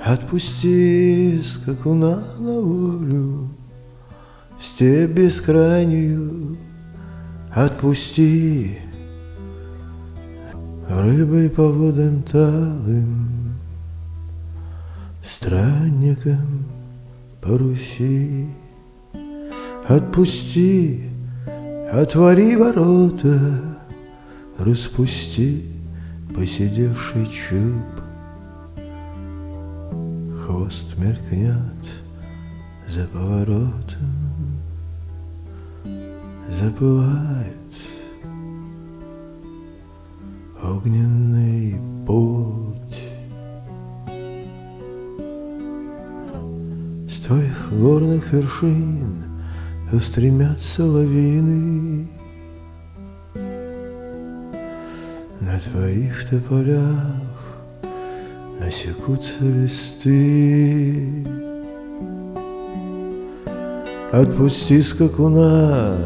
Отпусти скакуна на волю, в степь бескрайнюю. Отпусти рыбой по водам талым, странником по Руси. Отпусти, отвори ворота, распусти поседевший чуб. Хвост мелькнет за поворотом, запылает огненный путь. С твоих горных вершин устремятся лавины, на твоих тополях насекутся листы. Отпусти скакуна,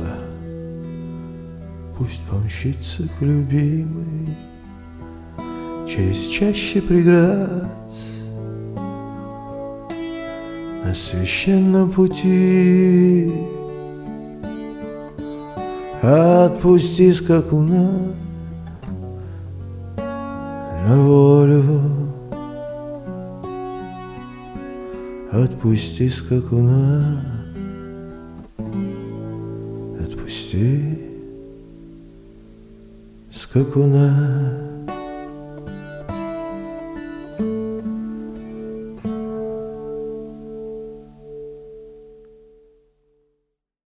пусть помчится к любимой через чащи преград на священном пути. Отпусти скакуна на волю, отпусти скакуна, отпусти скакуна.